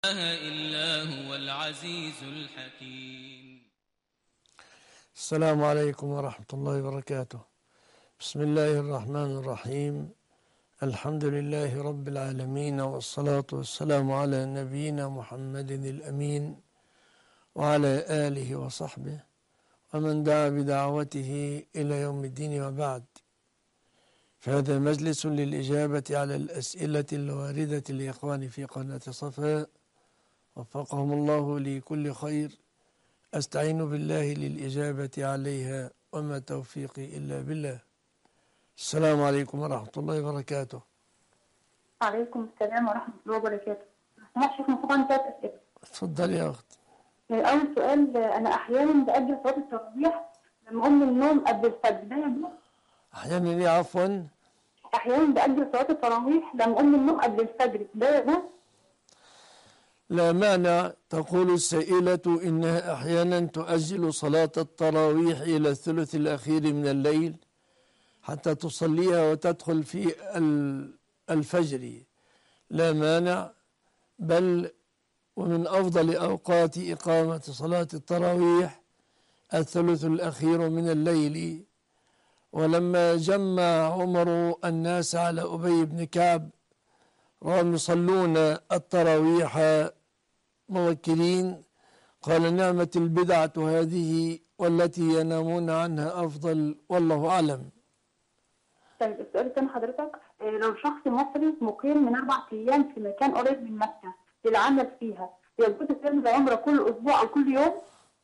إلا هو العزيز الحكيم. السلام عليكم ورحمة الله وبركاته. بسم الله الرحمن الرحيم. الحمد لله رب العالمين، والصلاة والسلام على نبينا محمد الأمين وعلى آله وصحبه ومن دعا بدعوته إلى يوم الدين، وبعد. فهذا مجلس للإجابة على الأسئلة الواردة لإخواني في قناة صفاء، وفقهم الله لكل خير. أستعين بالله للإجابة عليها، وما توفيقي إلا بالله. السلام عليكم ورحمة الله وبركاته. عليكم السلام ورحمة الله وبركاته. سمعت شيخ مصطفى 3 أسئلة. اتفضل يا أخت. أول سؤال، أنا أحيانا بأجل صلاة التراويح لما أقوم من النوم قبل الفجر، ده يجوز؟ أحيانا إيه؟ عفوا. أحيانا بأجل صلاة التراويح لما أقوم من النوم قبل الفجر، ده يجوز؟ لا مانع. تقول السائلة إنها أحيانا تؤجل صلاة التراويح إلى الثلث الأخير من الليل حتى تصليها وتدخل في الفجر. لا مانع، بل ومن أفضل أوقات إقامة صلاة التراويح الثلث الأخير من الليل. ولما جمع عمر الناس على أبي بن كعب وهم يصلون التراويح موكلين، قال: نعمة البدعة هذه والتي ينامون عنها أفضل، والله أعلم. طيب السؤال الثاني حضرتك، لو شخص مصري مقيم من 4 أيام في مكان قريب من مكة للعمل فيها، يجوز تعمل العمرة كل أسبوع أو كل يوم؟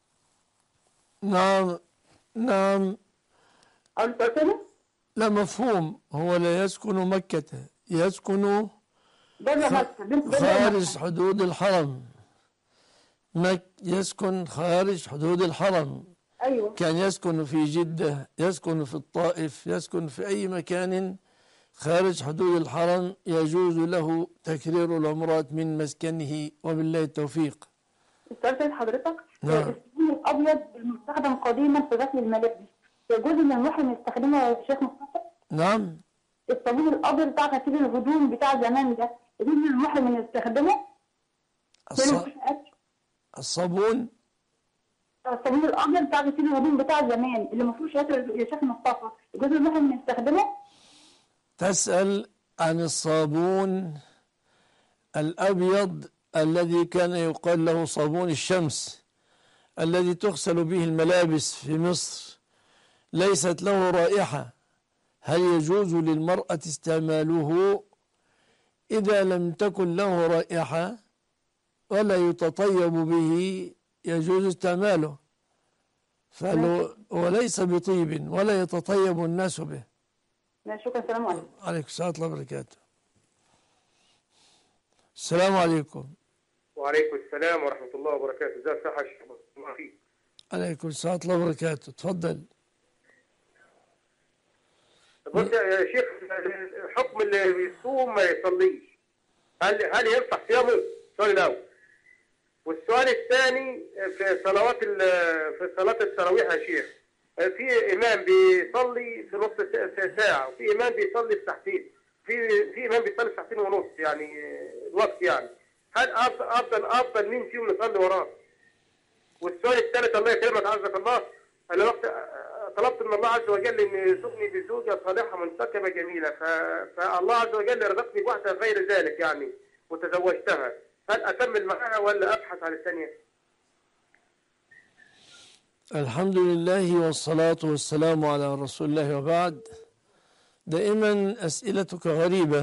نعم. أو السؤال الثاني؟ لا مفهوم. هو لا يسكن مكة، يسكن خارج حدود الحرم. يسكن خارج حدود الحرم. أيوة. كان يسكن في جدة، يسكن في الطائف، يسكن في أي مكان خارج حدود الحرم، يجوز له تكرير العمرات من مسكنه، وبالله التوفيق. السؤال الثاني حضرتك، نعم. الصابون الأبيض المستخدم قديما في غسل الملابس، يجوز ان المحرم يستخدمه يا شيخ مصطفى؟ نعم. الصابون الابيض بتاع غسيل الهدوم بتاع زمان ده، يجوز ان المحرم يستخدمه؟ الصابون الابيض بتاع غسيل الهدوم بتاع زمان اللي ما فيهوش عطر يا شيخ مصطفى، يجوز المحرم يستخدمه؟ تسأل عن الصابون الأبيض الذي كان يقال له صابون الشمس، الذي تغسل به الملابس في مصر، ليست له رائحة. هل يجوز للمرأة استعماله إذا لم تكن له رائحة ولا يتطيب به؟ يجوز استعماله، وليس بطيب ولا يتطيب الناس به. شكرا. السلام عليكم. عليكم السلام ورحمة الله وبركاته. السلام عليكم. وعليكم السلام ورحمة الله وبركاته. ازيك يا شيخ مصطفى؟ عليكم السلام ورحمة الله وبركاته. تفضل. بص يا شيخ، حكم اللي بيصوم ما يصليش، هل ينفع صيامه؟ السؤال الأول. والسؤال الثاني، في صلاة التراويح يا شيخ، في إمام بيصلي في نص ساعة، وفي إمام بيصلي في ساعتين، في إمام بيصلي في ساعتين ونص، يعني الوقت يعني. هل أفضل مين فيهم نصلي وراه؟ والسؤال الثالث، الله يكرمك عزك الله، أنا وقت طلبت من الله عز وجل أن يرزقني بزوجة صالحة منتقبة جميلة، فالله عز وجل رزقني بواحدة غير ذلك يعني، وتزوجتها. هل أكمل معها ولا أبحث عن الثانية؟ الحمد لله والصلاة والسلام على رسول الله، وبعد. دائما أسئلتك غريبة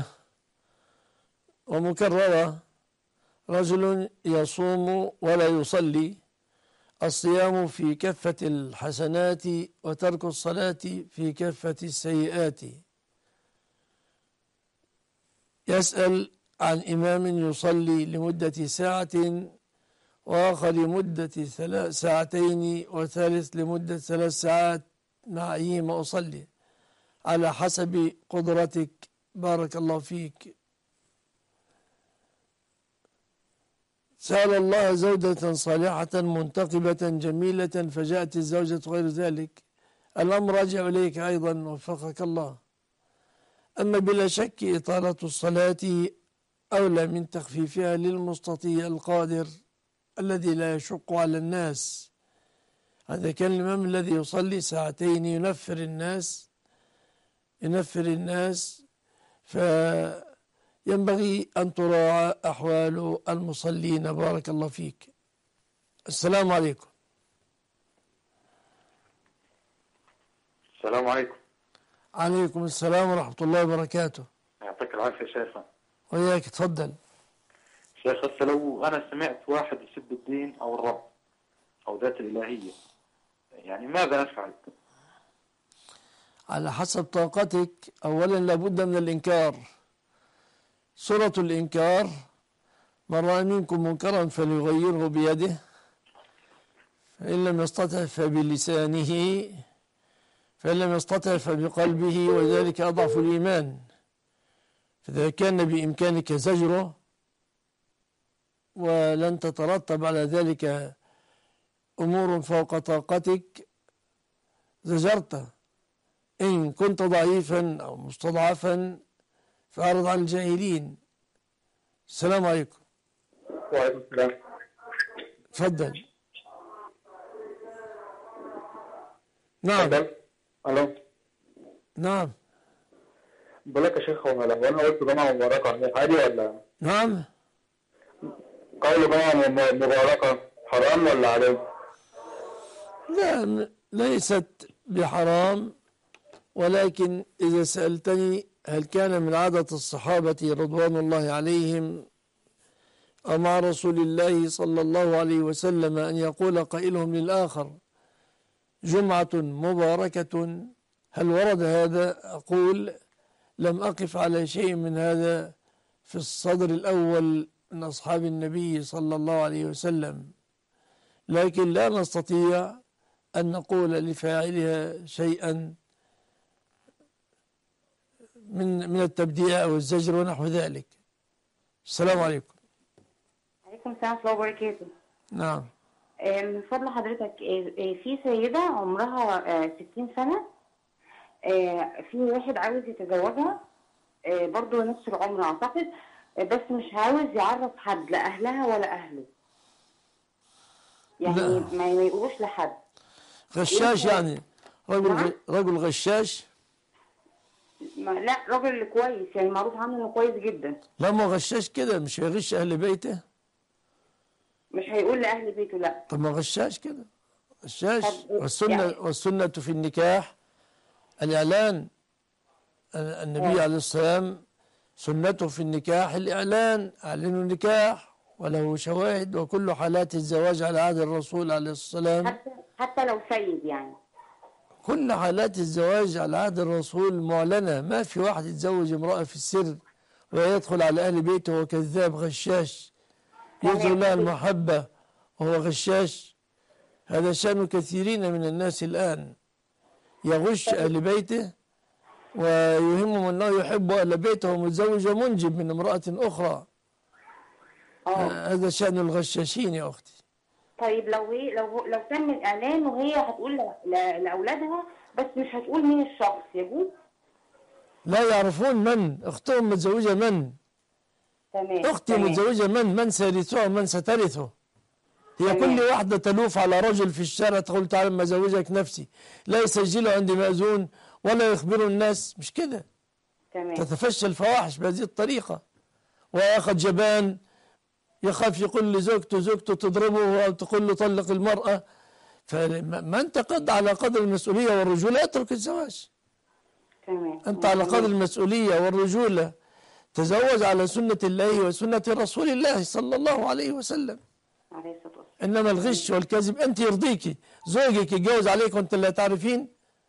ومكررة. رجل يصوم ولا يصلي، الصيام في كفة الحسنات وترك الصلاة في كفة السيئات. يسأل عن إمام يصلي لمدة ساعة، وآخر لمدة 3 ساعتين، وثالث لمدة 3 ساعات، مع أيهما أصلي؟ على حسب قدرتك، بارك الله فيك. سأل الله زوجة صالحة منتقبة جميلة، فجاءت الزوجة غير ذلك. الأمر راجع إليك أيضا، وفقك الله. أما بلا شك إطالة الصلاة أولى من تخفيفها للمستطيع القادر الذي لا يشق على الناس. هذا كان الإمام الذي يصلي ساعتين ينفر الناس فينبغي أن تراعى أحوال المصلين. بارك الله فيك. السلام عليكم. السلام عليكم. عليكم السلام ورحمة الله وبركاته. يعطيك العافية شيخنا. وياك تفضل. شيخ هسه لو أنا سمعت واحد يسب الدين أو الرب أو ذات الإلهية، يعني ماذا أفعل؟ على حسب طاقتك. أولا لابد من الإنكار. سورة الإنكار: من رأى منكم منكرا فليغيره بيده فإن لم يستطع فبلسانه فإن لم يستطع فبقلبه وذلك أضعف الإيمان. فإذا كان بإمكانك زجره ولن تترتب على ذلك أمور فوق طاقتك زجرت. إن كنت ضعيفا أو مستضعفا فأعرض عن الجاهلين. السلام عليكم. وعليكم السلام. تفضل. نعم. ألو. نعم. بقول لك يا شيخ، هو لو أنا قلت جمعة مباركة عادي ولا؟ نعم. قول جمعة مباركة حرام ولا عادي؟ لا، ليست بحرام، ولكن إذا سألتني هل كان من عادة الصحابة رضوان الله عليهم أو مع رسول الله صلى الله عليه وسلم أن يقول قائلهم للآخر جمعة مباركة، هل ورد هذا؟ أقول لم أقف على شيء من هذا في الصدر الأول من أصحاب النبي صلى الله عليه وسلم، لكن لا نستطيع أن نقول لفاعلها شيئا من التبديع أو الزجر ونحو ذلك. السلام عليكم. عليكم السلام ورحمة الله وبركاته. نعم. من فضل حضرتك، في سيدة عمرها 60 سنة، في واحد عاوز يتزوجها، برضو نفس العمر أعتقد، بس مش عاوز يعرف حد، لا أهلها ولا أهله، يعني لا. ما يقولوش لحد. غشاش يعني؟ رجل غشاش؟ لا، راجل كويس، يعني معروف عنه انه كويس جدا. لا، ما غشاش كده مش هيغش أهل بيته، مش هيقول لأهل بيته لا. طب ما غشاش كده، غشاش. يعني والسنة في النكاح الإعلان. النبي عليه السلام سنته في النكاح الإعلان، أعلنوا النكاح وله شواهد، وكل حالات الزواج على عهد الرسول عليه السلام، حتى لو سيد يعني. كل حالات الزواج على عهد الرسول معلنة. ما في واحد يتزوج امرأة في السر ويدخل على أهل بيته وهو كذاب غشاش يظهر لها المحبة وهو غشاش. هذا شأن كثيرين من الناس الآن، يغش أهل بيته ويهمهم أنه يحب أهل بيته ومتزوج ومنجب من امرأة أخرى. هذا شأن الغشاشين يا أختي. طيب لو تم الإعلان وهي هتقول لأولادها بس مش هتقول مين الشخص، يجوز؟ لا يعرفون من أختهم متزوجة من. تمام. أختي متزوجة من سيرثها ومن سترثه. هي كل واحدة تلوف على رجل في الشارع تقول تعالى ما أزوجك نفسي، لا يسجله عند مأذون ولا يخبروا الناس، مش كده. تمام. تتفشى الفواحش بهذه الطريقة. وأخذ جبان يخاف يقول لزوجته تضربه أو تقول له طلق المرأة. فمن تقد على قدر المسؤولية والرجولة يترك الزواج. تمام. أنت على قدر المسؤولية والرجولة تزوج على سنة الله وسنة رسول الله صلى الله عليه وسلم. عليه الصلاة والسلام. إنما الغش والكذب، أنت يرضيكي زوجك يتجوز عليك وأنت لا تعرفين؟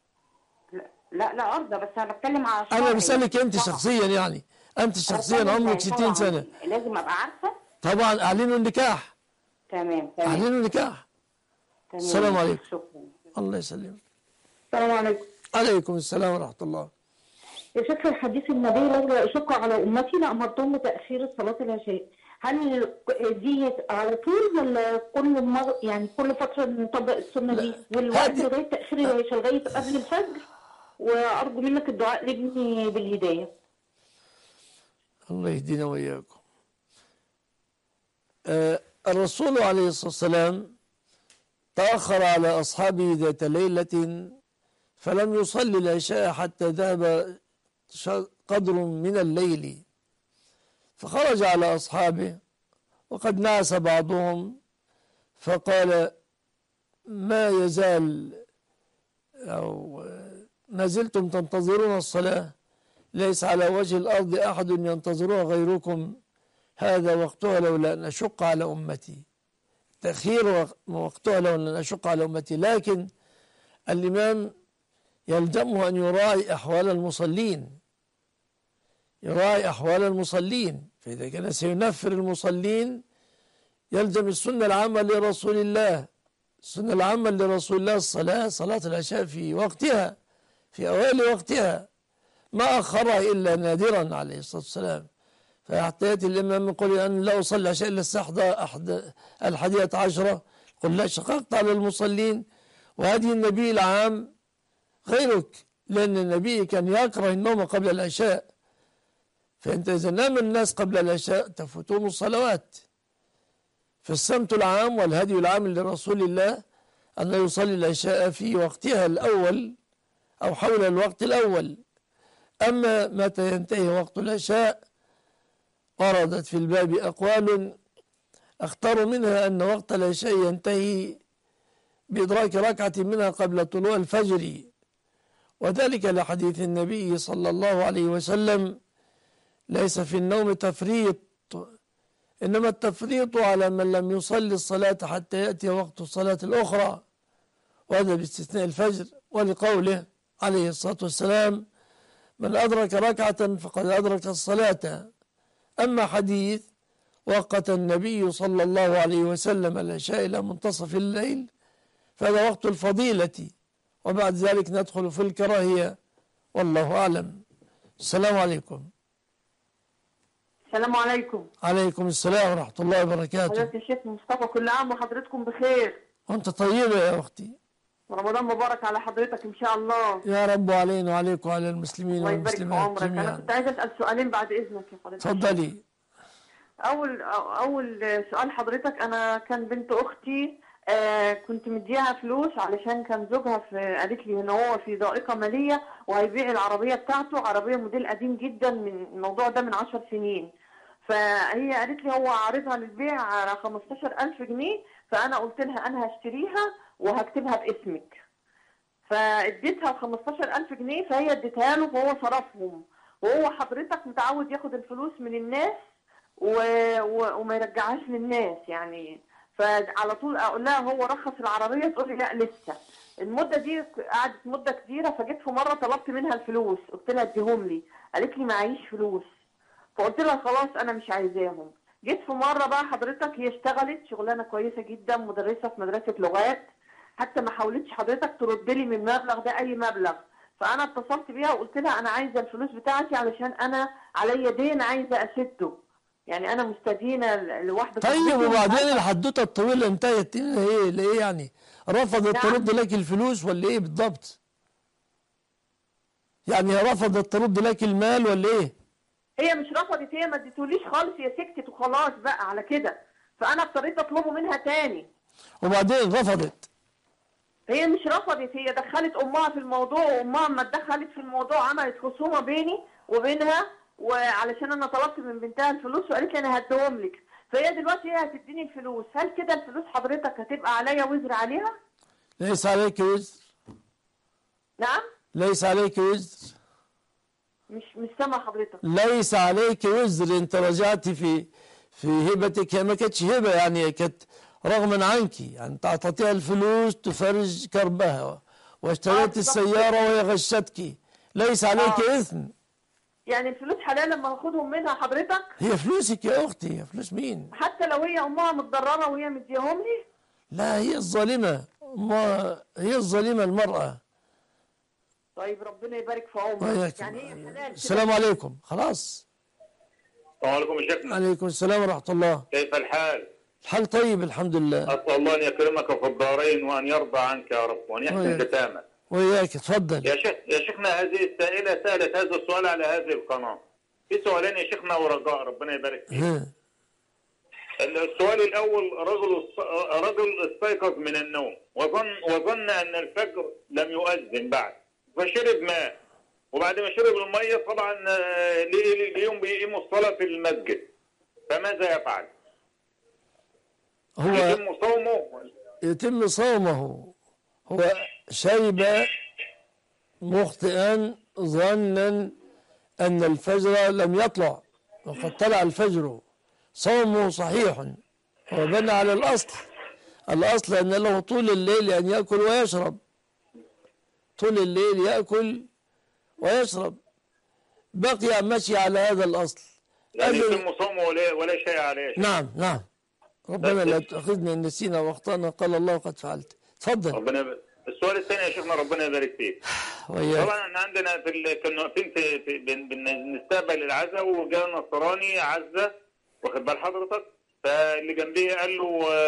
لا أرضى، بس أنا بتكلم على أنا بسألك أنت شخصيا، يعني أنت شخصيا عمرك 60 سنة لازم أبقى عارفة. طبعا أعلنوا النكاح. تمام. أعلنوا النكاح. تمام. السلام عليكم. شكرا. الله يسلمك. السلام عليكم. عليكم السلام ورحمة الله. يشكر حديث النبي لولا أشق على أمتي لأمرتهم بتأخير الصلاة العشاء. هل دي على طول ولا كل مرة، يعني كل فترة نطبق السنة دي؟ والوقت لغاية تأخير العشاء لغاية قبل الفجر، وأرجو منك الدعاء لابني بالهداية. الله يهدينا وإياكم. الرسول عليه الصلاة والسلام تأخر على أصحابه ذات ليلة فلم يصلي العشاء حتى ذهب قدر من الليل، فخرج على أصحابه وقد نعس بعضهم فقال: ما يزال أو ما زلتم تنتظرون الصلاة؟ ليس على وجه الأرض أحد ينتظرها غيركم، هذا وقتها لولا أن أشق على أمتي. تأخير وقتها لولا أن أشق على أمتي، لكن الإمام يلزمه أن يراعي أحوال المصلين، يراعي أحوال المصلين، فإذا كان سينفر المصلين يلزم السنة العامة لرسول الله، السنة العامة لرسول الله الصلاة، صلاة العشاء في وقتها، في أوائل وقتها، ما أخرها إلا نادرا عليه الصلاة والسلام. فحتى يأتي الإمام يقول أن لا أصلي العشاء إلا الساعة 11، قل لا شققت على المصلين، وهذه النبي العام غيرك، لأن النبي كان يكره النوم قبل العشاء، فأنت إذا نام الناس قبل العشاء تفوتهم الصلوات. فالسمت العام والهدي العام لرسول الله أن يصلي العشاء في وقتها الأول أو حول الوقت الأول. أما متى ينتهي وقت العشاء وردت في الباب أقوال اختاروا منها أن وقت العشاء ينتهي بإدراك ركعة منها قبل طلوع الفجر، وذلك لحديث النبي صلى الله عليه وسلم: ليس في النوم تفريط، إنما التفريط على من لم يصلي الصلاة حتى يأتي وقت الصلاة الأخرى، وهذا باستثناء الفجر، ولقوله عليه الصلاة والسلام: من أدرك ركعة فقد أدرك الصلاة. أما حديث وقت النبي صلى الله عليه وسلم العشاء إلى منتصف الليل فهذا وقت الفضيلة، وبعد ذلك ندخل في الكراهية، والله أعلم. السلام عليكم. السلام عليكم. عليكم السلام ورحمة الله وبركاته. حضرتك الشيخ مصطفى، كل عام وحضرتكم بخير. وأنت طيبة يا أختي، ورمضان مبارك على حضرتك إن شاء الله. يا رب، علينا وعليكم وعلى المسلمين الله يبارك في والمسلمات عمرك. جميعا. أنا كنت عايزة أسأل سؤالين بعد إذنك يا حضرتك. تفضلي. أول سؤال حضرتك، أنا كان بنت أختي كنت مديها فلوس علشان كان زوجها قالت لي إن هو في ضائقة مالية وهيبيع العربية بتاعته، عربية موديل قديم جدا، من الموضوع ده من 10 سنين. فهي قالت لي هو عارضها للبيع على 15,000 جنيه، فأنا قلت لها أنا هشتريها وهكتبها باسمك. فاديتها 15,000 جنيه، فهي اديتها له فهو صرفهم، وهو حضرتك متعود ياخد الفلوس من الناس وما يرجعهاش للناس يعني. فعلى طول اقول لها هو رخص العربيه، تقول لي لا لسه. المده دي قعدت مده كبيره، فجيت في مره طلبت منها الفلوس، قلت لها اديهم لي، قالت لي معيش فلوس، فقلت لها خلاص انا مش عايزاهم. جيت في مره بقى حضرتك هي اشتغلت شغلانه كويسه جدا، مدرسه في مدرسه لغات، حتى ما حاولتش حضرتك ترد لي من المبلغ ده اي مبلغ. فانا اتصلت بيها وقلت لها انا عايزه الفلوس بتاعتي علشان انا عليا دين عايزه اسده، يعني انا مستدينه لواحده. طيب وبعدين الحدوته الطويله انتهت ايه؟ ليه يعني رفضت ترد لك الفلوس ولا ايه بالضبط؟ يعني هي رفضت ترد لك المال ولا ايه؟ هي مش رفضت، هي ما اديتوليش خالص، هي سكتت وخلاص بقى على كده، فانا اضطريت اطلبه منها تاني. وبعدين رفضت؟ هي مش رفضت، هي دخلت امها في الموضوع، وامها لما اتدخلت في الموضوع عملت خصومه بيني وبينها، وعلشان انا طلبت من بنتها الفلوس وقالت لي انا هديهم لك، فهي دلوقتي هي هتديني الفلوس. هل كده الفلوس حضرتك هتبقى عليا وزر عليها؟ ليس عليك وزر. نعم؟ ليس عليك وزر. مش سامع حضرتك. ليس عليك وزر، انت رجعت في هبتك، هي ما كانتش هبه، يعني كانت رغما عنك، يعني تعطيها الفلوس تفرج كربها، واشتريت السياره وهي غشتك، ليس عليك اثم. يعني الفلوس حلال لما هاخدهم منها حضرتك؟ هي فلوسك يا اختي، هي فلوس مين؟ حتى لو هي امها متضرره وهي مديهم لي؟ لا، هي الظالمه، هي الظالمه المراه. طيب ربنا يبارك في عمرك. يعني هي حلال. السلام عليكم. خلاص. السلام عليكم يا شيخنا. عليكم السلام ورحمه الله. كيف الحال؟ الحال طيب الحمد لله. أسأل الله أن يكرمك في الدارين وأن يرضى عنك يا رب وأن يحسن ختامك. وإياك. تفضل. يا شيخنا، هذه السائلة سألت هذا السؤال على هذه القناة. في سؤالين يا شيخنا ورجاء ربنا يبارك فيك. السؤال الأول، رجل استيقظ من النوم وظن أن الفجر لم يؤذن بعد، فشرب ماء، وبعد ما شرب المية طبعا اليوم بيقيموا الصلاة في المسجد، فماذا يفعل؟ هو يتم صومه. هو شرب مخطئا ظنا أن الفجر لم يطلع وقد طلع الفجر، صومه صحيح. هو بنى على الأصل أن له طول الليل أن يأكل ويشرب، طول الليل يأكل ويشرب، بقي مشي على هذا الأصل. يعني يتم صومه ولا شيء عليه. نعم. ربنا لا تأخذنا إن نسينا واخطأنا، قال الله قد فعلت. تفضل. السؤال الثاني يا شيخنا، ربنا يبارك فيك. طبعا احنا عندنا كنا واقفين بنستقبل العزاء، وجاء نصراني عزة، واخد بال حضرتك، فاللي جنبيه قال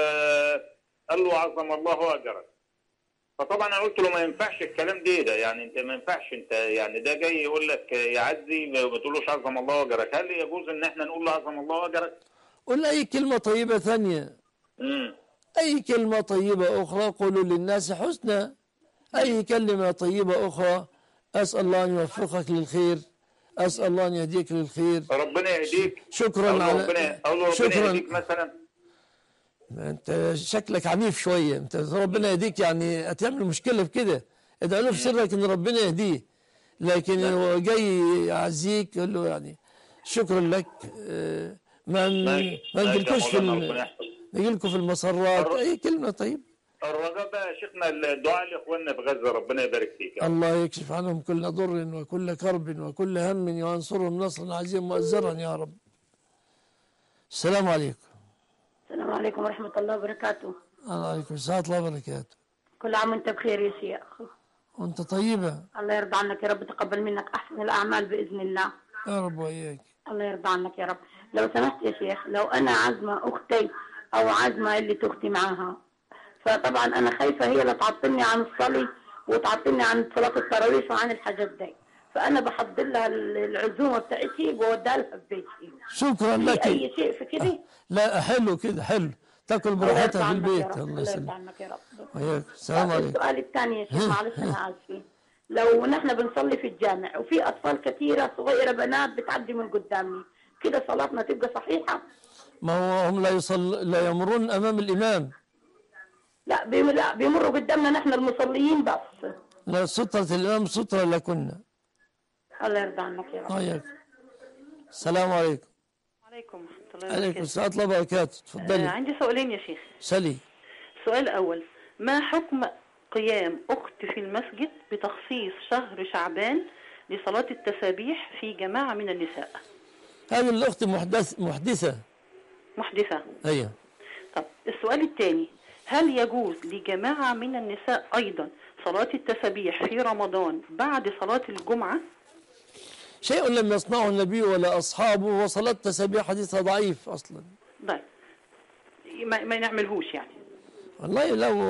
له عظم الله اجرك. فطبعا انا قلت له ما ينفعش الكلام ده يعني انت ما ينفعش، انت يعني ده جاي يقول لك يعزي ما تقولوش عظم الله اجرك. هل يجوز ان احنا نقول له عظم الله اجرك؟ قل أي كلمة طيبة ثانية. أي كلمة طيبة أخرى قولوا للناس حسنى. أي كلمة طيبة أخرى. أسأل الله أن يوفقك للخير، أسأل الله أن يهديك للخير. ربنا يهديك. شكرا على ربنا يهديك مثلا. أنت شكلك عنيف شوية. أنت ربنا يهديك يعني هتعمل مشكلة بكده. ادعي له في سرك إن ربنا يهديه، لكن هو جاي يعزيك قل له يعني شكرا لك. ما نجيلكوش نجيلكوا في المسرات. أي كلمة طيب. الرجاء بقى يا شيخنا الدعاء لاخواننا في غزه، ربنا يبارك فيك. الله يكشف عنهم كل ضر وكل كرب وكل هم وينصرهم نصرا عزيزا مؤزرا يا رب. السلام عليكم. السلام عليكم ورحمة الله وبركاته. وعليكم السلام ورحمة الله وبركاته. كل عام وانت بخير يا شيخ. وانت طيبة. الله يرضى عنك يا رب، تقبل منك أحسن الأعمال بإذن الله. يا رب وإياك. الله يرضى عنك يا رب. لو سمحت يا شيخ، لو أنا عازمة أختي أو عازمة اللي أختي معاها، فطبعا أنا خايفة هي اللي تعطلني عن الصلاة وتعطلني عن صلاة التراويح وعن الحاجات دي، فأنا بحضر لها العزومة بتاعتي وبوديها لها في بيتي. شكرا لك. أي شيء في كده؟ لا حلو كده، حلو تاكل براحتها في البيت. الله يرضى عنك يا رب. وياك. السلام عليكم. السؤال الثاني يا شيخ، معلش أنا آسفة، لو نحن بنصلي في الجامع وفي أطفال كثيرة صغيرة بنات بتعدي من قدامي، كده صلاتنا تبقى صحيحة؟ ما هو هم لا يمرون أمام الإمام. لا بيمروا قدامنا نحن المصليين بس. لا، سترة الإمام سترة لكنا. الله يرضى عنك يا رب. وياك. السلام عليكم. عليكم ورحمة الله وبركاته. عليكم السلام ورحمة الله وبركاته. تفضلي. عندي سؤالين يا شيخ. سلي. السؤال الأول، ما حكم قيام أخت في المسجد بتخصيص شهر شعبان لصلاة التسابيح في جماعة من النساء؟ هذه الأخت محدثة. أيوة. طب السؤال الثاني، هل يجوز لجماعة من النساء أيضا صلاة التسابيح في رمضان بعد صلاة الجمعة؟ شيء لم يصنعه النبي ولا أصحابه، وصلاة التسابيح حديثها ضعيف أصلا. طيب ما نعملهوش يعني؟ والله لو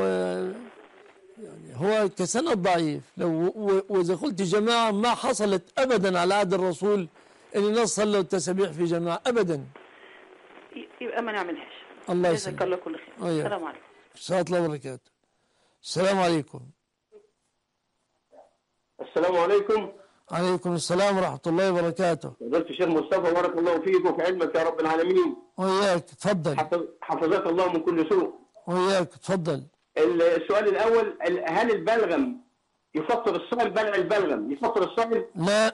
يعني هو كسند ضعيف. لو وإذا قلت جماعة ما حصلت أبدا على عهد الرسول إن الناس صلوا التسابيح في جماعة أبدا. يبقى ما نعملهاش. الله يسلمك. جزاك الله كل خير. السلام عليكم. السلام الله وبركاته. السلام عليكم. السلام عليكم. عليكم السلام ورحمة الله وبركاته. فضيلة الشيخ مصطفى بارك الله فيك وفي علمك يا رب العالمين. وإياك. تفضل. حفظك الله من كل سوء. وإياك. تفضل. السؤال الأول، هل البلغم يفطر الصائم؟ بلع البلغم يفطر الصائم؟ لا.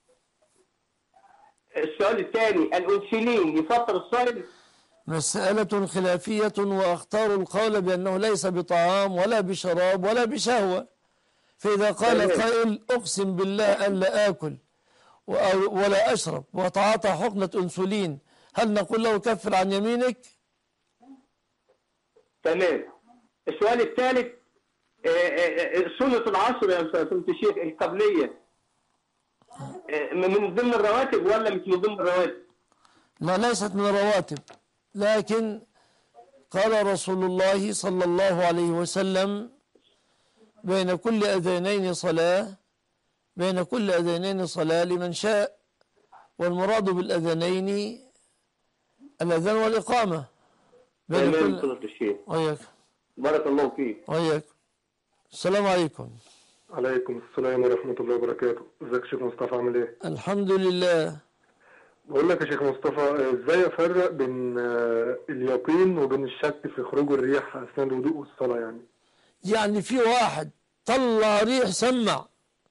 السؤال الثاني، الأنسولين يفطر الصائم؟ مسألة خلافية، وأختار القول بأنه ليس بطعام ولا بشراب ولا بشهوة. فإذا قال قائل أقسم بالله أن لا آكل ولا أشرب وتعاطى حقنة أنسولين، هل نقول له كفر عن يمينك؟ تمام. السؤال الثالث، سنة العصر يا فضيلة الشيخ القبلية من ضمن الرواتب ولا مش من ضمن الرواتب؟ لا، ليست من الرواتب، لكن قال رسول الله صلى الله عليه وسلم بين كل أذانين صلاة، بين كل أذانين صلاة لمن شاء. والمراد بالأذانين الأذان والإقامة. فضيلة الشيخ. وياك. بارك الله فيك. وياك. السلام عليكم. عليكم السلام ورحمة الله وبركاته. ازيك يا شيخ مصطفى، عامل ايه؟ الحمد لله. بقول لك يا شيخ مصطفى، ازاي افرق بين اليقين وبين الشك في خروج الريح اثناء الوضوء والصلاة يعني في واحد طلع ريح سمع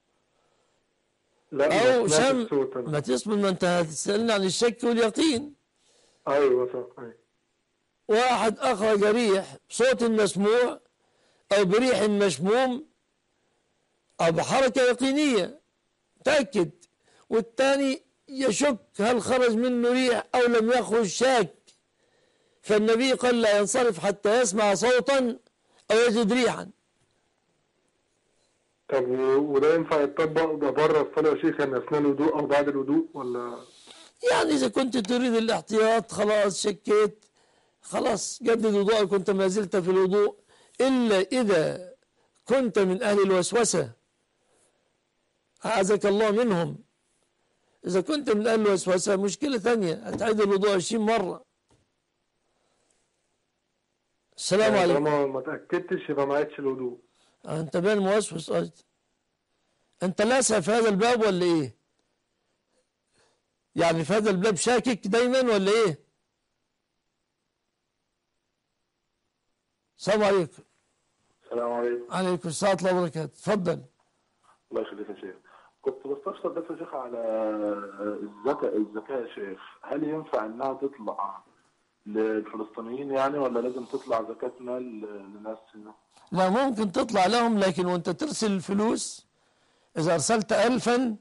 لا او ما تسمع، ما انت هتسألني عن الشك واليقين. ايوه صح. ايوه. واحد اخرج ريح بصوت مسموع او بريح مشموم او بحركة يقينية تأكد، والثاني يشك هل خرج منه ريح او لم يخرج، شاك، فالنبي قال لا ينصرف حتى يسمع صوتا او يجد ريحا. طب وده ينفع يتطبق بره الصلاة يا شيخ، يعني اثناء الوضوء او بعد الوضوء ولا؟ يعني اذا كنت تريد الاحتياط خلاص شكيت خلاص جدد وضوءك كنت ما زلت في الوضوء، الا اذا كنت من اهل الوسوسة أعاذك الله منهم. إذا كنت من أهل الوسوسة مشكلة ثانية، هتعيد الوضوء 20 مرة. السلام عليكم. ما تأكدتش يبقى ما عادش الوضوء. أنت بين موسوس أيضا. أنت لاسع في هذا الباب ولا إيه؟ يعني في هذا الباب شاكك دايما ولا إيه؟ السلام عليكم. السلام عليكم. عليكم السلام ورحمة الله وبركاته. اتفضل. الله يخليك يا شيخ. كنت بستفسر بس يا شيخ على الزكاة يا شيخ، هل ينفع انها تطلع للفلسطينيين يعني ولا لازم تطلع زكاة مال للناس هنا؟ لا، ممكن تطلع لهم، لكن وانت ترسل الفلوس اذا ارسلت 1000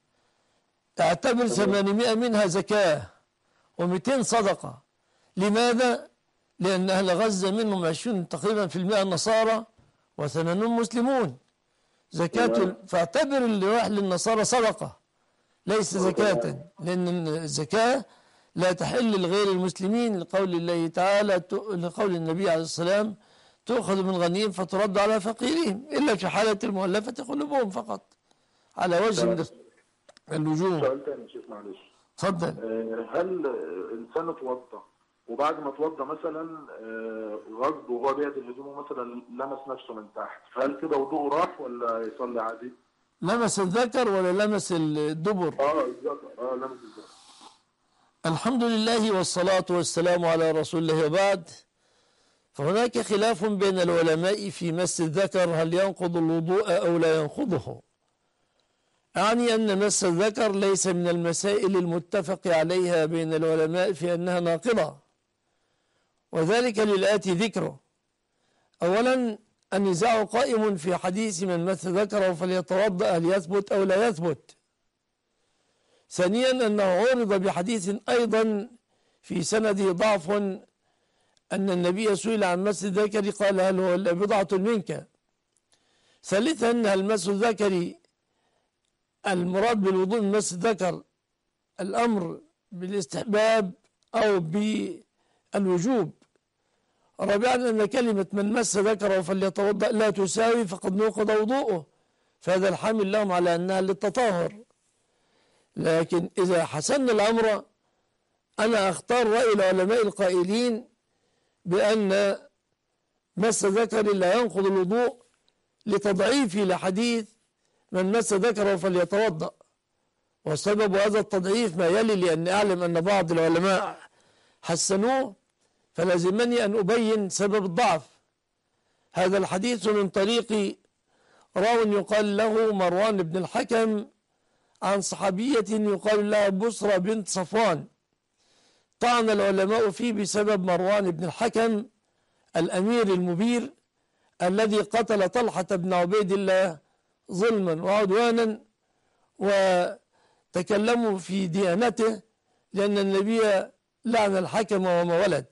اعتبر 800 منها زكاة و200 صدقة. لماذا؟ لان اهل غزة منهم 20 تقريبا في المئة نصارى و80 مسلمون. زكاة فاعتبر اللي راح للنصارى صدقة ليس زكاة، لأن الزكاة لا تحل لغير المسلمين لقول الله تعالى، لقول النبي عليه السلام تؤخذ من غنيهم فترد على فقيرهم، إلا في حالة المؤلفة قلوبهم فقط على وجه اللجوء. سؤال تاني يا شيخ معلش. اتفضل. هل إنسان اتوضى وبعد ما اتوضى مثلا غض وهو بيعدل هدومه مثلا لمس نفسه من تحت، فهل كده وضوءه راح ولا يصلي عادي؟ لمس الذكر ولا لمس الدبر؟ الذكر. لمس الذكر. الحمد لله والصلاة والسلام على رسول الله. وبعد، فهناك خلاف بين العلماء في مس الذكر، هل ينقض الوضوء أو لا ينقضه. أعني أن مس الذكر ليس من المسائل المتفق عليها بين العلماء في أنها ناقضة، وذلك للآتي ذكره. أولا، النزاع قائم في حديث من مس ذكره فليتوضأ هل يثبت أو لا يثبت. ثانيا، أنه عرض بحديث أيضا في سنده ضعف أن النبي سئل عن مس الذكر قال هل هو بضعة منك. ثالثا، هل مس الذكر المراد بالوضوء من مس الذكر الأمر بالاستحباب أو بالوجوب. رابعا، أن كلمة من مس ذكره فليتوضأ لا تساوي فقد نقض وضوءه، فهذا الحامل لهم على أنها للتطهر. لكن إذا حسن الأمر أنا أختار رأي العلماء القائلين بأن مس ذكر لا ينقض الوضوء لتضعيفي لحديث من مس ذكره فليتوضأ، وسبب هذا التضعيف ما يلي، لأن أعلم أن بعض العلماء حسنوه فلازمني أن أبين سبب الضعف. هذا الحديث من طريق راو يقال له مروان بن الحكم عن صحابية يقال لها بصرة بنت صفوان. طعن العلماء فيه بسبب مروان بن الحكم الأمير المبير الذي قتل طلحة بن عبيد الله ظلما وعدوانا، وتكلموا في ديانته لأن النبي لعن الحكم وما ولد.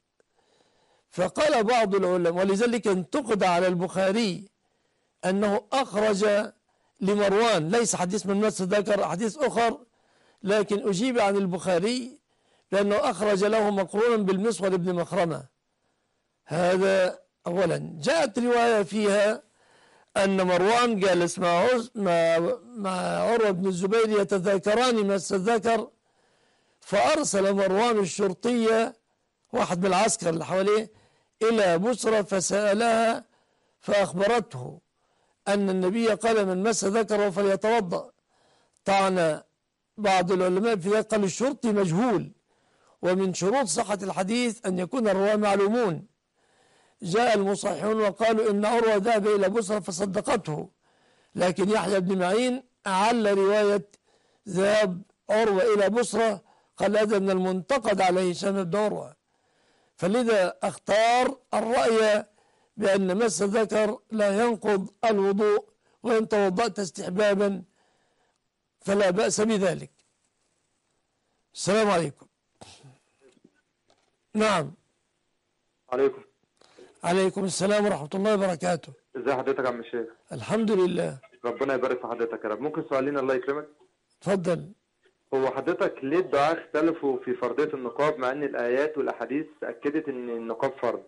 فقال بعض العلماء، ولذلك انتقد على البخاري أنه أخرج لمروان ليس حديث من مس ذكر، حديث أخر، لكن أجيب عن البخاري لأنه أخرج له مقرونا بالمسور بن مخرمة. هذا أولا. جاءت رواية فيها أن مروان جالس مع عروة بن الزبير يتذاكران مس الذكر، فأرسل مروان الشرطية واحد من العسكر اللي حواليه إلى بصرى فسألها فأخبرته أن النبي قال من مس ذكره فليتوضأ. طعن بعض العلماء في ذلك، قال الشرطي مجهول، ومن شروط صحة الحديث أن يكون الرواة معلومون. جاء المصححون وقالوا إن عروة ذهب إلى بصرى فصدقته، لكن يحيى بن معين أعل رواية ذهاب عروة إلى بصرى، قال هذا من المنتقد على هشام بن عروة. فلذا اختار الرأي بأن مس الذكر لا ينقض الوضوء، وإن توضأت استحبابا فلا بأس بذلك. السلام عليكم. نعم. عليكم. عليكم السلام ورحمة الله وبركاته. ازي حضرتك يا عم الشيخ؟ الحمد لله. ربنا يبارك في حضرتك يا رب. ممكن سؤالين الله يكرمك؟ اتفضل. هو حضرتك ليه الدعاء اختلفوا في فرضية النقاب مع ان الآيات والأحاديث أكدت ان النقاب فرض؟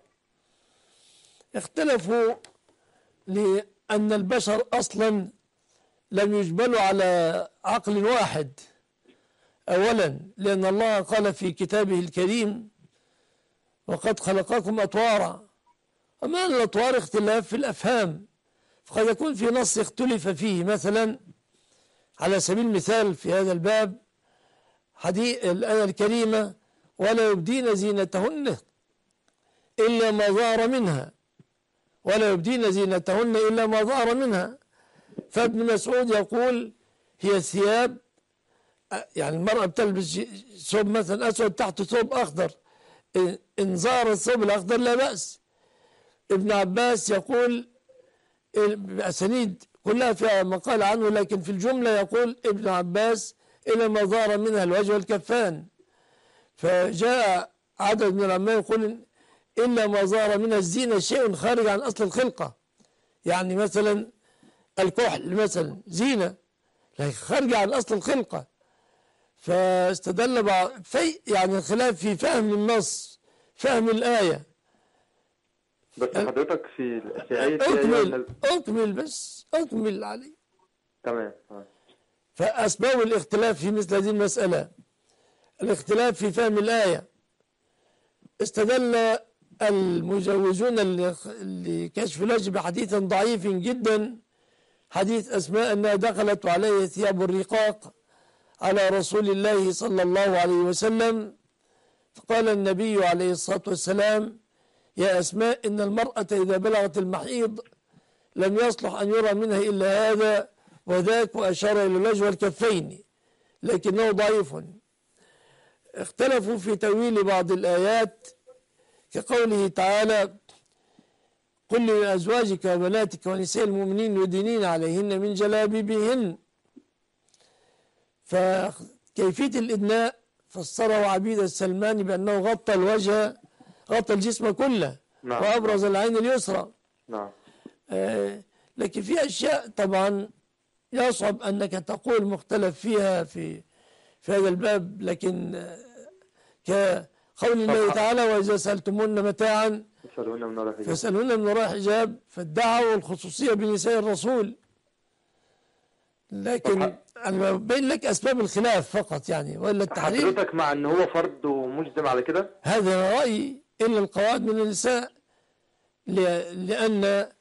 اختلفوا لأن البشر أصلا لم يجبلوا على عقل واحد. أولا لأن الله قال في كتابه الكريم وقد خلقكم أطوارا، وما الأطوار اختلاف في الأفهام، فقد يكون في نص اختلف فيه. مثلا على سبيل المثال في هذا الباب حديث الآية الكريمة ولا يبدين زينتهن إلا ما ظهر منها، ولا يبدين زينتهن إلا ما ظهر منها. فابن مسعود يقول هي الثياب، يعني المرأة بتلبس ثوب مثلا أسود تحت ثوب أخضر، إن ظهر الثوب الأخضر لا بأس. ابن عباس يقول بأسانيد كلها فيها مقال عنه، لكن في الجملة يقول ابن عباس إلى ما ظهر منها الوجه والكفان. فجاء عدد من العلماء يقول إلا ما ظهر منها الزينة شيء خارج عن أصل الخلقة، يعني مثلا الكحل مثلا زينة لكن خارج عن أصل الخلقة. فاستدل في يعني الخلاف في فهم النص، فهم الآية. بس حضرتك في آية أكمل علي. تمام. فأسباب الاختلاف في مثل هذه المسألة الاختلاف في فهم الآية. استدل المجوزون لكشف الوجه بحديث ضعيف جدا، حديث أسماء أنها دخلت عليه ثياب الرقاق على رسول الله صلى الله عليه وسلم، فقال النبي عليه الصلاة والسلام يا أسماء إن المرأة إذا بلغت المحيض لم يصلح أن يرى منها إلا هذا وذاك، وأشار إلى الوجه والكفين لكنه ضعيف. اختلفوا في تأويل بعض الآيات كقوله تعالى قل لأزواجك وبناتك ونساء المؤمنين يدينين عليهن من جلابيبهن. فكيفية الإدناء فسره عبيد السلماني بأنه غطى الوجه، غطى الجسم كله. نعم. وأبرز العين اليسرى. نعم. لكن في أشياء طبعا يصعب أنك تقول مختلف فيها في هذا الباب، لكن كقول الله تعالى وإذا سألتمون متاعا فاسألوهن من وراء حجاب، فالدعوة والخصوصية بنساء الرسول. لكن أنا بين لك أسباب الخلاف فقط يعني، وإلا التحريم. حضرتك مع أن هو فرض ومجزم على كده؟ هذا رأيي، إلا القواعد من النساء، لأن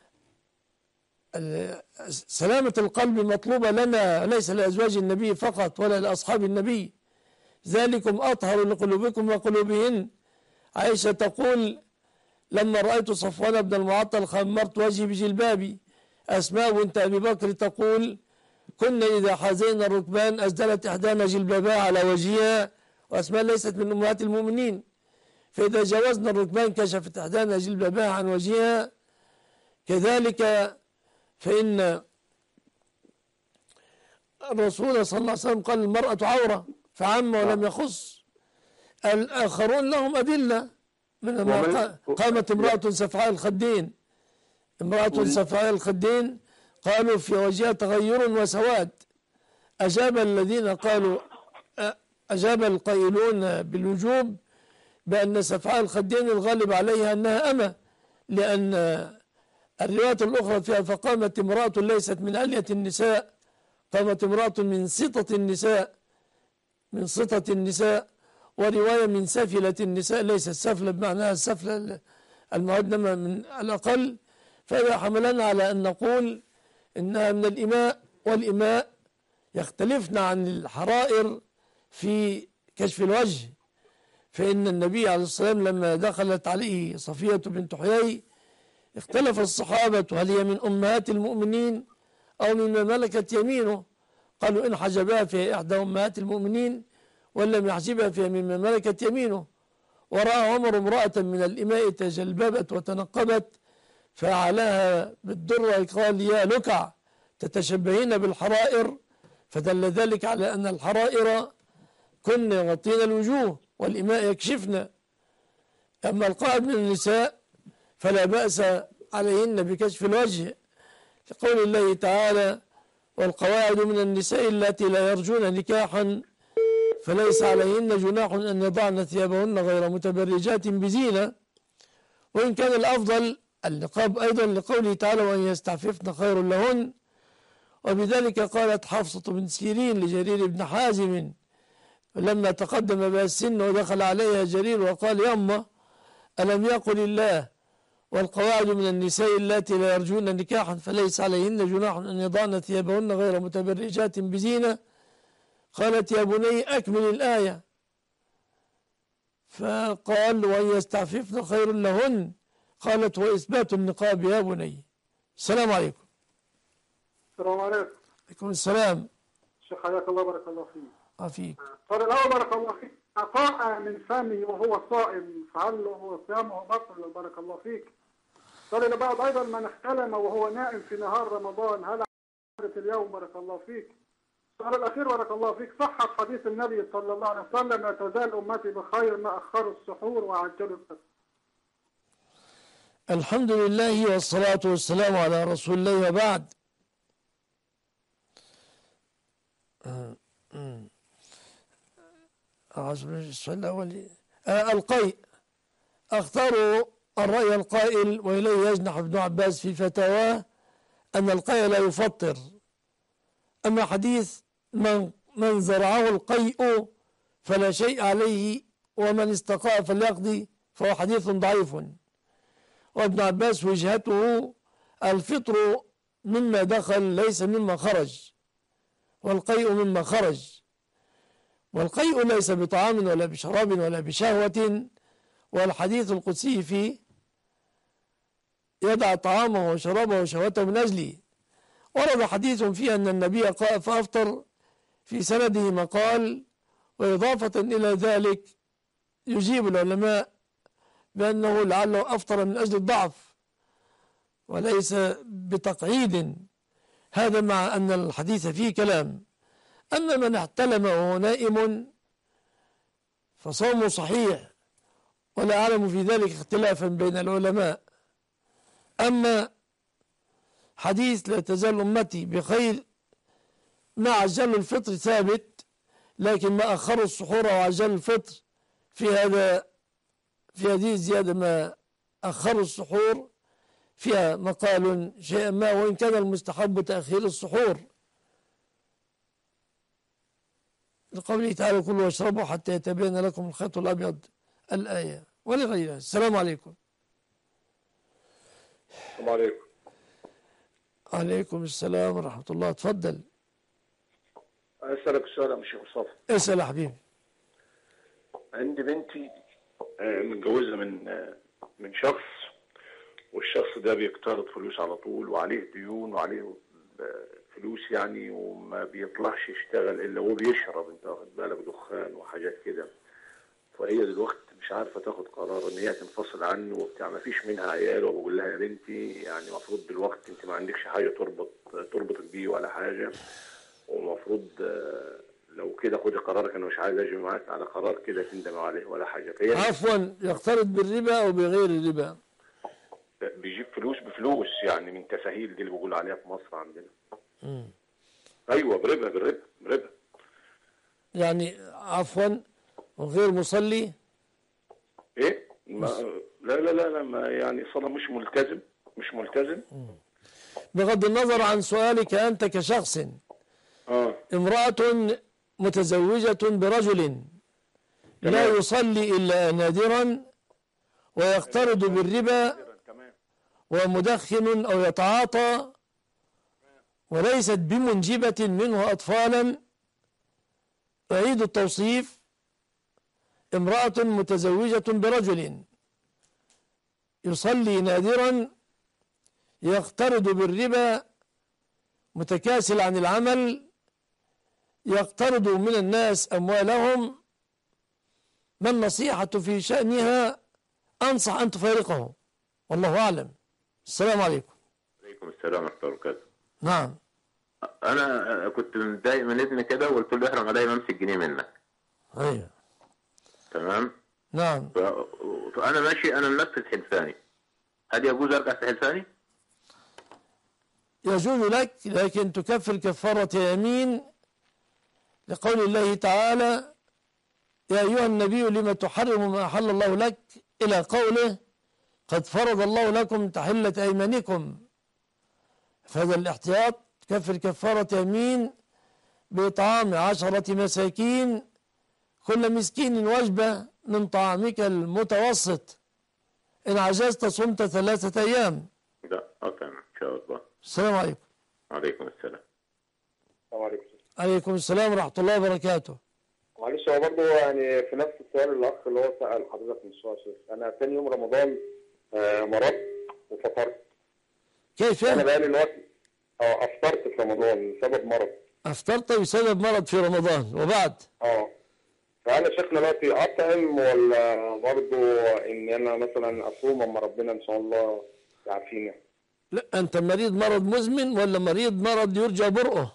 سلامة القلب مطلوبة لنا، ليس لأزواج النبي فقط ولا لأصحاب النبي. ذلكم أطهر لقلوبكم وقلوبهن. عائشة تقول لما رأيت صفوان بن المعطل خمرت وجهي بجلبابي. أسماء بنت أبي بكر تقول كنا إذا حازينا الركبان أسدلت إحدانا جلبابها على وجهها، وأسماء ليست من أمهات المؤمنين، فإذا جاوزنا الركبان كشفت إحدانا جلبابها عن وجهها. كذلك فإن الرسول صلى الله عليه وسلم قال المرأة عورة فعم ولم يخص. الآخرون لهم أدلة، من قامت امرأة سفعاء الخدين، امرأة سفعاء الخدين قالوا في وجهها تغير وسواد. أجاب القائلون بالوجوب بأن سفعاء الخدين الغالب عليها أنها أمة، لأن الروايات الأخرى فيها فقامت امرأة ليست من علية النساء، قامت امرأة من سطة النساء، ورواية من سفلة النساء، ليس السفلة بمعنى السفلة المعدمة من الأقل، فإذا حملنا على أن نقول إنها من الإماء، والإماء يختلفن عن الحرائر في كشف الوجه، فإن النبي عليه الصلاة والسلام لما دخلت عليه صفية بنت حيي اختلف الصحابة هل هي من أمهات المؤمنين أو مما ملكت يمينه، قالوا إن حجبها فهي إحدى أمهات المؤمنين وإن لم يحجبها فهي مما ملكت يمينه. ورأى عمر امرأة من الإماء تجلببت وتنقبت فعلاها بالدرة، قال يا لكع تتشبهين بالحرائر، فدل ذلك على أن الحرائر كن يغطين الوجوه والإماء يكشفن. أما القائد من النساء فلا بأس عليهن بكشف الوجه، لقول الله تعالى والقواعد من النساء التي لا يرجون نكاحا فليس عليهن جناح أن يضعن ثيابهن غير متبرجات بزينة. وإن كان الأفضل النقاب أيضا لقوله تعالى وأن يستعففن خير لهن، وبذلك قالت حفصة بن سيرين لجرير بن حازم لما تقدم بها السن ودخل عليها جرير وقال يما ألم يقل الله والقواعد من النساء التي لا يرجون نكاحا فليس عليهن جناح أن يضعن ثيابهن غير متبرجات بزينة؟ قالت يا بني أكمل الآية، فقال وأن يستعففن خير لهن، قالت وإثبات النقاب يا بني. السلام عليكم. السلام عليكم. عليكم السلام. شيخ حياك الله بارك الله فيك. عافيك. قال الأول بارك الله فيك عطاء من فمه وهو صائم فهل له صيامه بطل بارك الله فيك؟ قال إلى بعض أيضا من احتلم وهو نائم في نهار رمضان هل عادت اليوم بارك الله فيك؟ السؤال الأخير بارك الله فيك صحة حديث النبي صلى الله عليه وسلم لا تزال أمتي بخير ما أخروا السحور وعجلوا الفطر. الحمد لله والصلاة والسلام على رسول الله وبعد. السؤال الأول القيء، أختار الرأي القائل وإليه يجنح ابن عباس في فتاواه أن القيء لا يفطر. أما حديث من زرعه القيء فلا شيء عليه ومن استقاء فليقضي فهو حديث ضعيف. وابن عباس وجهته الفطر مما دخل ليس مما خرج، والقيء مما خرج، والقيء ليس بطعام ولا بشراب ولا بشهوة، والحديث القدسي فيه يدع طعامه وشرابه وشهوته من أجله. ورد حديث فيه أن النبي قال فأفطر في سنده مقال، وإضافة إلى ذلك يجيب العلماء بأنه لعله أفطر من أجل الضعف وليس بتقعيد، هذا مع أن الحديث فيه كلام. أما من احتلم وهو نائم فصومه صحيح، ولا أعلم في ذلك اختلافا بين العلماء. أما حديث لا تزال أمتي بخير ما عجل الفطر ثابت، لكن ما أخروا السحور وعجل الفطر في هذه الزيادة ما أخروا السحور فيها مقال شيئا ما، وإن كان المستحب تأخير السحور لقوله تعالى كلوا واشربوا حتى يتبين لكم الخيط الأبيض الآية ولغيرها. السلام عليكم. السلام عليكم. عليكم السلام ورحمة الله. تفضل. أسألك سؤال يا شيخ مصطفى. اسأل يا حبيبي. عندي بنتي متجوزة من شخص، والشخص ده بيقترض فلوس على طول وعليه ديون وعليه فلوس يعني، وما بيطلعش يشتغل إلا هو بيشرب، أنت واخد بالك، دخان وحاجات كده. فهي دلوقتي مش عارفة تاخد قرار إن هي تنفصل عنه وبتاع، ما فيش منها عيال، وبقول لها يا بنتي يعني المفروض دلوقتي أنت ما عندكش حاجة تربطك بيه ولا حاجة، ومفروض لو كده خدي قرارك، أنا مش عايز أجي معاك على قرار كده تندم عليه ولا حاجة. عفوا، يقترض بالربا أو بغير الربا؟ بيجيب فلوس بفلوس يعني، من تساهيل دي اللي بقول عليها في مصر عندنا. أيوة بربا يعني عفوا وغير مصلي؟ إيه؟ لا ما يعني صلاة مش ملتزم. بغض النظر عن سؤالك أنت كشخص، امرأة متزوجة برجل لا يصلي إلا نادرا، ويقترض بالربا، ومدخن أو يتعاطى، وليست بمنجبة منه أطفالا. أعيد التوصيف: امرأة متزوجة برجل، يصلي نادرا، يقترض بالربا، متكاسل عن العمل، يقترض من الناس أموالهم. ما النصيحة في شأنها؟ أنصح أن تفارقه، والله أعلم. السلام عليكم. عليكم السلام ورحمة الله وبركاته. نعم. أنا كنت متضايق من ابني كده، وقلت له احرم عليا ما امسك جنيه منك. أيوه. تمام. نعم. فأنا ماشي، أنا منفذ حلفاني، هل يجوز أرجع في حلفاني؟ يجوز لك، لكن تكفر كفارة يمين لقول الله تعالى: يا أيها النبي لما تحرم ما أحل الله لك، إلى قوله: قد فرض الله لكم تحلة أيمانكم. فهذا الاحتياط كفر كفارة يمين بإطعام 10 مساكين، كل مسكين وجبة من طعامك المتوسط. إن عجزت صمت 3 أيام. لا تمام إن شاء الله. السلام عليكم. وعليكم السلام. السلام عليكم. عليكم السلام ورحمة الله وبركاته. معلش، هو برضه يعني في نفس السؤال الأخ اللي هو سأل حضرتك من شوية. أنا ثاني يوم رمضان مرضت وفطرت. كيف؟ أنا بقالي دلوقتي أفطرت في رمضان بسبب مرض. أفطرت بسبب مرض في رمضان، وبعد؟ فأنا شيخنا دلوقتي أطعم ولا برضه إن أنا مثلا أصوم أما ربنا إن شاء الله يعافينا؟ لا، أنت مريض مرض مزمن ولا مريض مرض يرجى برؤه؟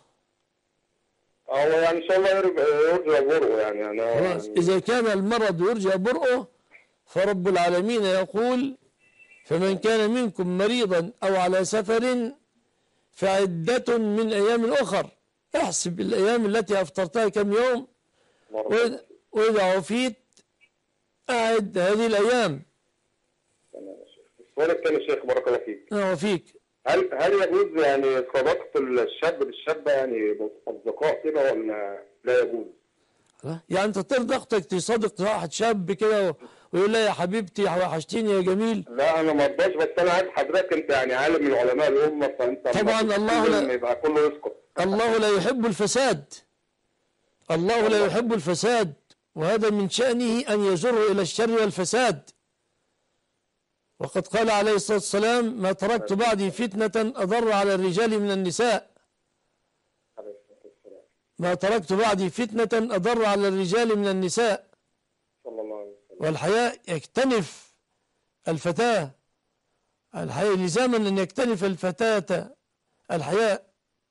هو يعني إن شاء الله يرجى برؤه يعني خلاص، إذا كان المرض يرجى برؤه فرب العالمين يقول: فمن كان منكم مريضا أو على سفر فعدة من أيام أخر. احسب الأيام التي أفطرتها كم يوم، وإذا عفيت أعد هذه الأيام. السؤال الثاني شيخ بارك الله فيك. وفيك. هل يجوز يعني صداقة الشاب بالشابة يعني أصدقاء كده ولا لا يجوز؟ يعني أنت ترضى أختك تصادق واحد شاب كده ويقول لها: يا حبيبتي وحشتيني يا جميل؟ لا أنا ما أرضاش، بس أنا عايز حضرتك أنت يعني عالم من علماء الأمة، فأنت طبعا الله لا يبقى كله يسكت. الله لا يحب الفساد. الله لا يحب الفساد، وهذا من شأنه أن يجر إلى الشر والفساد. وقد قال عليه الصلاة والسلام: ما تركت بعدي فتنة أضر على الرجال من النساء. ما تركت بعدي فتنة أضر على الرجال من النساء. والحياء يكتنف الفتاة، الحياء لزاما أن يكتنف الفتاة الحياء.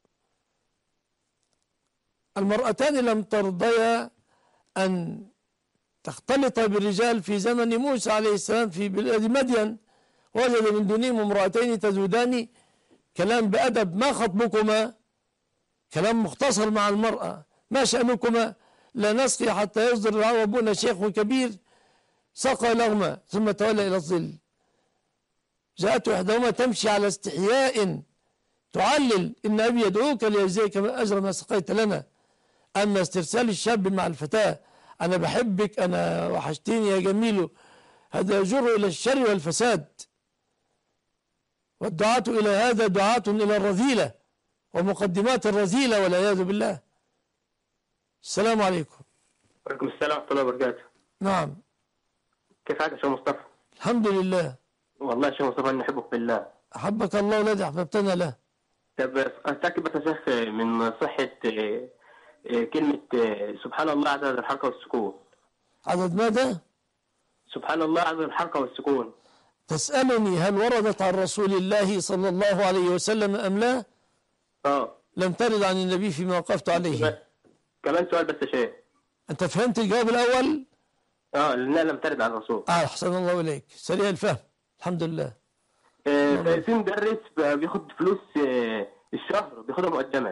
المرأتان لم ترضيا أن تختلط بالرجال في زمن موسى عليه السلام في بلاد مدين، وجد من دونهم امرأتين تذودان. كلام بأدب: ما خطبكما؟ كلام مختصر مع المرأة: ما شأنكما؟ لا نسقي حتى يصدر العوى، أبونا شيخ كبير. سقى لهما ثم تولى إلى الظل. جاءت إحداهما تمشي على استحياء تعلل: إن أبي يدعوك ليجزيك أجر ما سقيت لنا. أما استرسال الشاب مع الفتاة: أنا بحبك، أنا وحشتيني يا جميل، هذا يجر إلى الشر والفساد. والدعاة إلى هذا دعاة إلى الرذيلة ومقدمات الرذيلة والعياذ بالله. السلام عليكم. وعليكم السلام ورحمة الله وبركاته. نعم. كيف حالك يا شيخ مصطفى؟ الحمد لله. والله يا شيخ مصطفى إني أحبك بالله. أحبك الله الذي أحببتنا له. طب أتأكد بس يا شيخ من صحة كلمة سبحان الله عدد الحركة والسكون. عدد ماذا؟ سبحان الله عدد الحركة والسكون. تسألني هل وردت عن رسول الله صلى الله عليه وسلم أم لا؟ لم ترد عن النبي فيما وقفت عليه. كمان سؤال بس يا شيخ. أنت فهمت الجواب الأول؟ لا لم ترد عن الرسول. أحسن الله إليك، سريع الفهم، الحمد لله. في مدرس بياخد فلوس الشهر بياخدها مقدما.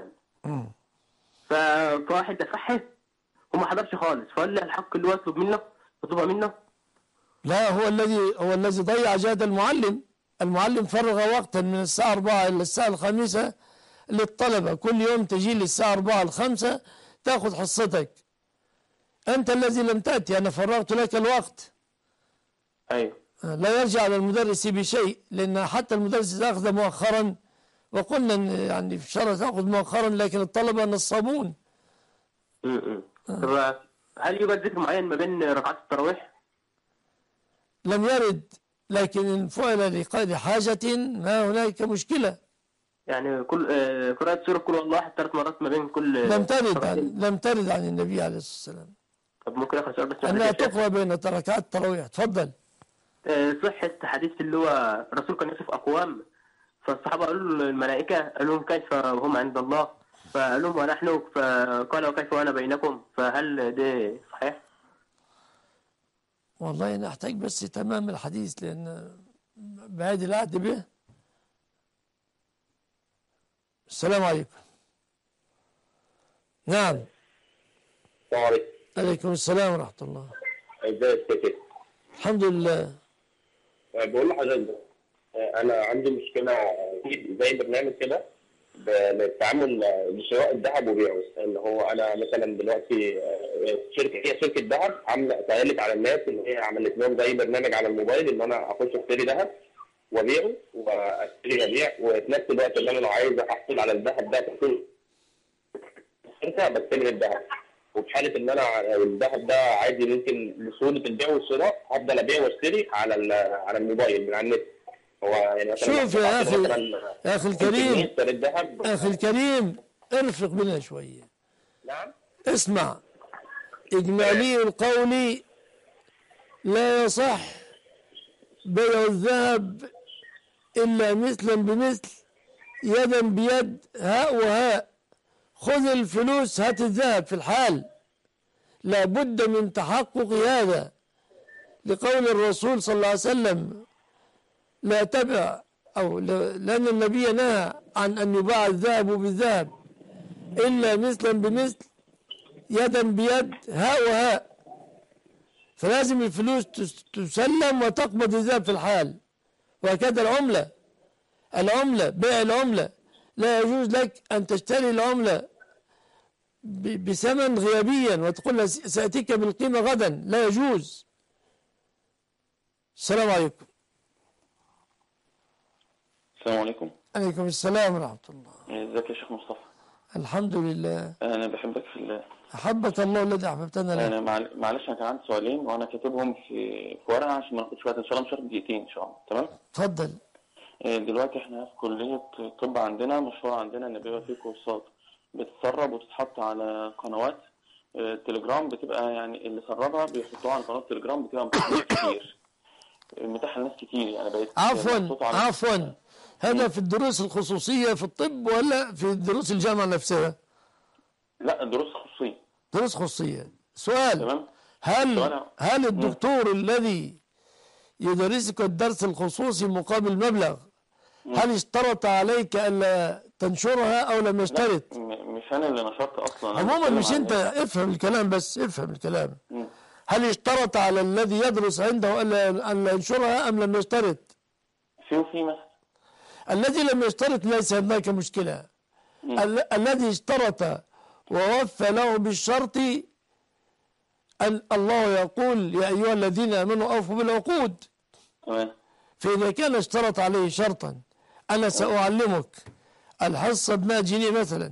فواحد دفعها وما حضرش خالص، فقال لي الحق اللي هو يطلبها منه. لا، هو الذي ضيع جهد المعلم. المعلم فرغ وقتا من الساعة 4 إلى الساعة 5 للطلبة، كل يوم تجي للساعة 4 ل 5 تأخذ حصتك. أنت الذي لم تأتي، أنا فرغت لك الوقت. أيوه. لا يرجع على المدرس بشيء، لأن حتى المدرس إذا أخذ مؤخرا، وقلنا يعني في شرع تأخذ مؤخرا، لكن الطلبة نصابون. طب هل يوجد ذكر معين ما بين ركعات التراويح؟ لم يرد، لكن إن فعل لقيد حاجة ما هناك مشكلة. يعني كل قراءة سورة كل الله 3 مرات ما بين كل لم ترد عن النبي عليه الصلاة والسلام. طب ممكن آخر سؤال بس؟ أنها تقرأ بين ركعات التراويح. تفضل. صحة حديث اللي هو الرسول كان يصف أقوام، فالصحابة قالوا للملائكة، قالوا لهم كيف هم عند الله؟ فقال لهم ونحن، فقال وكيف وأنا بينكم؟ فهل ده صحيح؟ والله نحتاج بس تمام الحديث، لأن بعد العهد به. السلام عليكم. نعم. السلام عليكم. عليكم السلام ورحمة الله. ازيك؟ الحمد لله. بقول لحضرتك انا عندي مشكله زي برنامج كده للتعامل بشراء الذهب وبيعه، اللي هو انا مثلا دلوقتي شركه ذهب عامله سالت على الناس ان هي عملت لهم زي برنامج على الموبايل ان انا اخش اشتري ذهب وابيعه واشتري وابيع، وفي نفس الوقت ان انا لو عايز احصل على الذهب ده تكون الشركه بستلم الذهب، وفي حاله ان انا الذهب ده عادي ممكن لسهوله البيع والشراء هفضل ابيع واشتري على الموبايل من على النت. هو يعني شوف يا اخي الكريم، اخي الكريم ارفق بنا شويه. نعم. اسمع، اجمالي القول لا يصح بيع الذهب الا مثلا بمثل، يدا بيد، هاء وهاء. خذ الفلوس هات الذهب في الحال، لا بد من تحقق هذا، لقول الرسول صلى الله عليه وسلم لا تبع، أو لأن النبي نهى عن أن يباع الذهب بالذهب إلا مثلا بمثل، يدا بيد، هاء وهاء. فلازم الفلوس تسلم وتقبض الذهب في الحال. وهكذا العملة بيع العملة، لا يجوز لك أن تشتري العملة بثمن غيابيا وتقول لها سأتيك بالقيمة غدا، لا يجوز. السلام عليكم. السلام عليكم. عليكم السلام ورحمة الله. ازيك يا شيخ مصطفى؟ الحمد لله. أنا بحبك في الله. أحبك الله الذي أحببتنا له. أنا معلش، أنا كان عندي سؤالين وأنا كاتبهم في ورقة عشان ما ناخدش وقت، إن شاء الله مش هاخد دقيقتين إن شاء الله. تمام؟ اتفضل. دلوقتي إحنا في كلية طب، عندنا مشروع عندنا إن بيبقى فيه كورسات بتتسرب وتتحط على قنوات تليجرام، بتبقى يعني اللي سربها بيحطوها على قناة تليجرام، بتبقى متاحة كتير، متاحة لناس كتير. يعني بقيت عفوا هذا في الدروس الخصوصية في الطب ولا في دروس الجامعة نفسها؟ لا، دروس خصوصية. دروس خصوصية. سؤال. تمام. هل الدكتور الذي يدرسك الدرس الخصوصي مقابل مبلغ هل اشترط عليك ألا تنشرها أو لم يشترط؟ مش أنا اللي نشرت أصلا. عموما مش أنت، افهم الكلام بس، افهم الكلام. هل اشترط على الذي يدرس عنده ألا ينشرها أم لم يشترط؟ في مثلا الذي لم يشترط ليس هناك مشكلة. الذي اشترط ووفى له بالشرط، أن الله يقول يا أيها الذين آمنوا أوفوا بالعقود. فإذا كان اشترط عليه شرطا، أنا سأعلمك الحصة ب100 جنيه مثلا،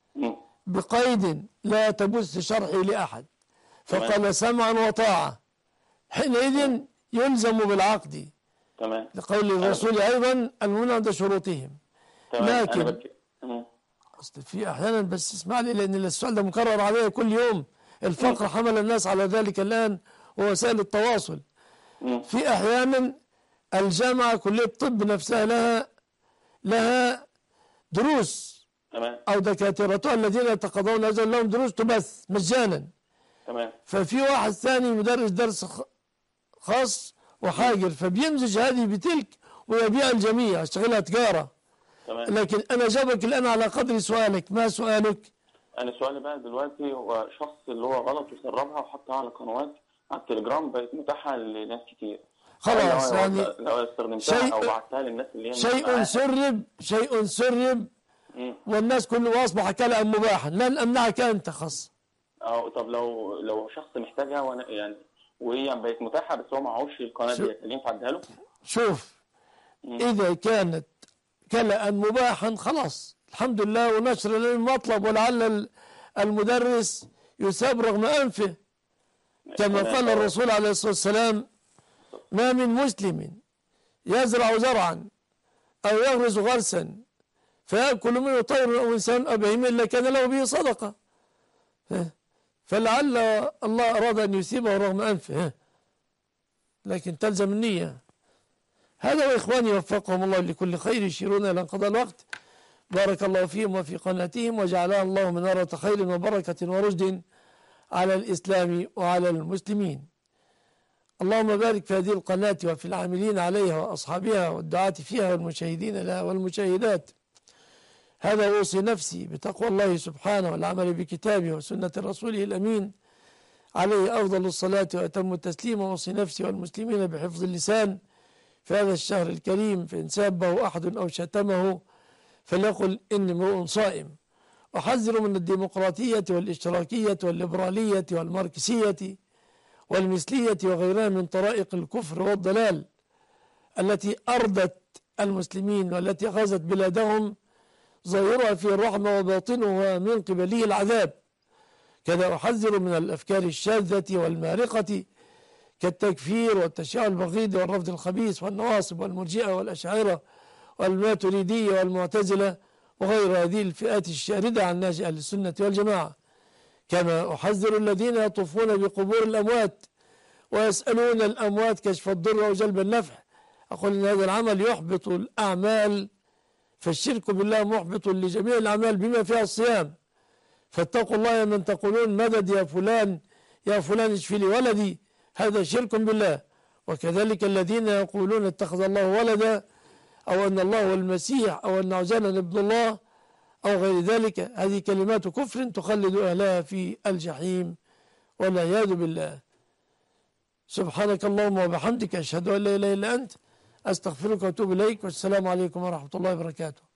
بقيد لا تبث شرحي لأحد، فقال سمعا وطاعة، حينئذ يلزم بالعقد. تمام. لقول الرسول أيضا المؤمنون عند شروطهم. لكن أصل في أحيانا، بس اسمع لي لأن السؤال ده مكرر عليه كل يوم، الفقر حمل الناس على ذلك الآن ووسائل التواصل. في أحيانا الجامعة كلية الطب نفسها لها دروس، أو دكاترتها الذين يتقاضون أجرا لهم دروس تبث مجانا. تمام. ففي واحد ثاني مدرس درس خاص وحاجر، فبيمزج هذه بتلك ويبيع الجميع، اشتغلها تجارة. تمام. لكن أنا جابك الآن على قدر سؤالك. ما سؤالك؟ أنا سؤالي بقى دلوقتي هو شخص اللي هو غلط وسربها وحطها على قنوات على التليجرام، بقت متاحة لناس كتير. خلاص يعني لو استخدمتها أو بعتها للناس اللي هي شيء سرب والناس كله أصبح كلام مباحا، لن أمنعك أنت خاص. طب لو شخص محتاجها وانا يعني وهي بقت متاحه بس هو معهوش القناه دي، ينفع اديها له؟ شوف اذا كانت كلأ مباحا خلاص الحمد لله، ونشر للمطلب، ولعل المدرس يثاب رغم انفه، كما قال الرسول عليه الصلاه والسلام: ما من مسلم يزرع زرعا او يغرس غرسا فيأكل منه طير او انسان او بهيمه الا كان له به صدقه. فلعل الله اراد ان يثيبه رغم انفه، لكن تلزم النيه. هذا واخواني وفقهم الله لكل خير، يشيرون الى انقضاء الوقت. بارك الله فيهم وفي قناتهم، وجعلها الله منارة خير وبركة ورشد على الإسلام وعلى المسلمين. اللهم بارك في هذه القناة وفي العاملين عليها وأصحابها والدعاة فيها والمشاهدين لها والمشاهدات. هذا أوصي نفسي بتقوى الله سبحانه والعمل بكتابه وسنة رسوله الأمين عليه أفضل الصلاة وأتم التسليم. وأوصي نفسي والمسلمين بحفظ اللسان في هذا الشهر الكريم، فإن سابه أحد أو شتمه فليقل إني امرؤ صائم. أحذر من الديمقراطية والاشتراكية والليبرالية والماركسية والمثلية وغيرها من طرائق الكفر والضلال التي أردت المسلمين والتي غزت بلادهم، ظاهرها فيه الرحمة وباطنها من قبله العذاب. كذا أحذر من الأفكار الشاذة والمارقة كالتكفير والتشيع البغيض والرفض الخبيث والنواصب والمرجئة والأشاعرة والماتريدية والمعتزلة وغير هذه الفئات الشاردة عن نهج أهل السنة والجماعة. كما أحذر الذين يطوفون بقبور الأموات ويسألون الأموات كشف الضر وجلب النفع. أقول إن هذا العمل يحبط الأعمال، فالشرك بالله محبط لجميع الأعمال بما فيها الصيام. فاتقوا الله يا من تقولون مدد يا فلان يا فلان اشفي لي ولدي، هذا شرك بالله. وكذلك الذين يقولون اتخذ الله ولدا أو أن الله هو المسيح أو أن عزيرا ابن الله أو غير ذلك، هذه كلمات كفر تخلد أهلها في الجحيم والعياذ بالله. سبحانك اللهم وبحمدك، أشهد أن لا إله إلا أنت، أستغفرك وأتوب إليك، والسلام عليكم ورحمة الله وبركاته.